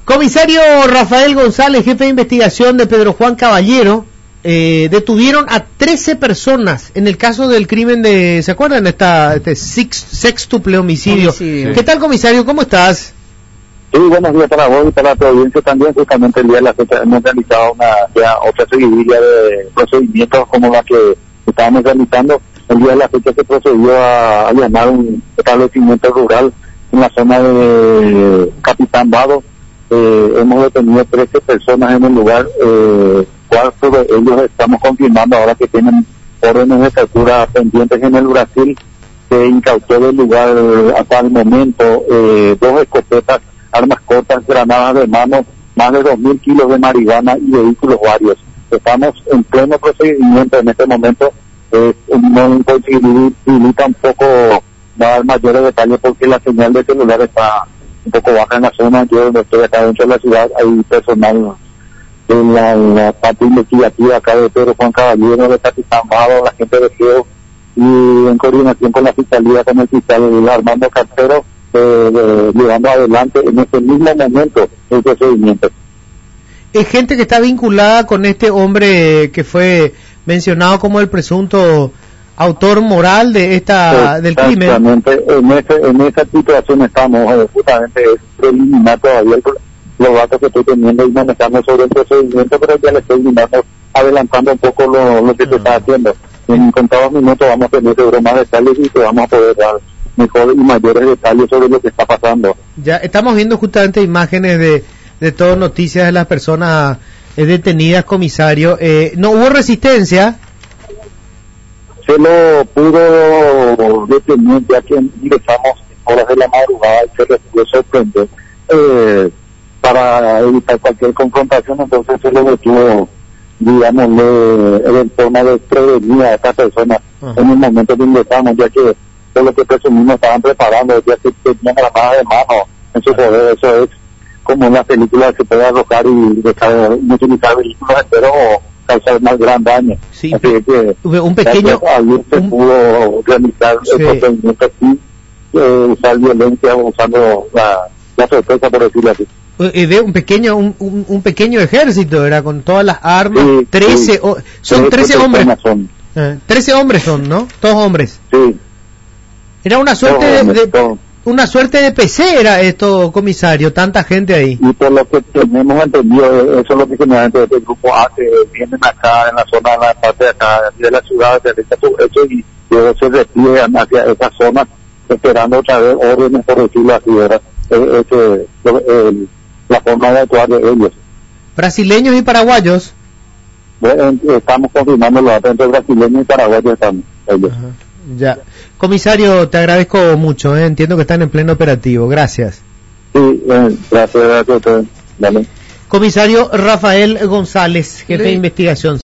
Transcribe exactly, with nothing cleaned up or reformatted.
Comisario Rafael González, jefe de investigación de Pedro Juan Caballero, eh, detuvieron a trece personas en el caso del crimen de, ¿se acuerdan? Esta, este six, sextuple homicidio. homicidio. ¿Qué tal, comisario? ¿Cómo estás? Sí, buenos días para vos y para la provincia también. Justamente el día de la fecha hemos realizado una, ya otra seguidilla de procedimientos como la que estábamos realizando. El día de la fecha se procedió a allanar un establecimiento rural en la zona de Capitán Vado. Eh, hemos detenido trece personas en el lugar, eh, cuatro de ellos estamos confirmando ahora que tienen órdenes de captura pendientes en el Brasil. Se incautó del lugar hasta el momento eh, dos escopetas, armas cortas, granadas de mano, más de dos mil kilos de marihuana y vehículos varios. Estamos en pleno procedimiento en este momento, eh, no imposibilita un poco dar mayores detalles porque la señal de celular está un poco baja en la zona. Yo donde estoy acá dentro de la ciudad, hay personal en la, la parte investigativa acá de Pedro Juan Caballero, de Capitán Vado, la gente de Geo, y en coordinación con la fiscalía, con el fiscal Armando Cartero, eh, eh, llevando adelante en este mismo momento el procedimiento. Es gente que está vinculada con este hombre que fue mencionado como el presunto autor moral de esta del crimen. Exactamente, en, ese, en esa situación estamos, eh, justamente es preliminar todavía el, los datos que estoy teniendo y manejando sobre el procedimiento, pero ya le estoy mirando, adelantando un poco lo, lo que uh-huh. se está haciendo. En contados minutos vamos a tener seguro más detalles y te vamos a poder dar mejores y mayores detalles sobre lo que está pasando. Ya estamos viendo justamente imágenes de, de todas noticias de las personas eh, detenidas, comisario. Eh, ¿No hubo resistencia? Se lo pudo detener ya que ingresamos en horas de la madrugada y se le pudo sorprender eh, para evitar cualquier confrontación. Entonces se lo detuvo, digámosle, en forma de prevenir a estas personas uh-huh. en el momento que ingresamos, ya que todo lo que presumimos estaban preparando, ya que tenían granadas de mano en su poder. Eso es como en las películas que se puede arrojar y dejar, utilizar vehículos enteros o causar más gran daño. Sí, así que un pequeño ayer se un, pudo realizar sí. el procedimiento sin eh, usar violencia, usando la, la sorpresa, por decirlo así. De un pequeño un, un, un pequeño ejército, era con todas las armas, sí, trece sí. O, son trece hombres, son. Eh, trece hombres son, ¿no? Todos hombres. Sí. Era una suerte de, de una suerte de P C era esto, comisario, tanta gente ahí. Y por lo que tenemos entendido, eso es lo que generalmente este grupo hace, vienen acá en la zona, en la parte de acá de la ciudad, se realiza su hecho y luego se retiran hacia esa zona, esperando otra vez órdenes, por decirlo así, era eh, eh, eh, la forma de actuar de ellos. ¿Brasileños y paraguayos? Bueno, estamos confirmando los datos entre brasileños y paraguayos están ellos. Ajá. Ya. Comisario, te agradezco mucho, ¿eh? Entiendo que están en pleno operativo. Gracias. Sí, eh, gracias, gracias a ustedes. Dale. Comisario Rafael González, jefe sí. de investigación.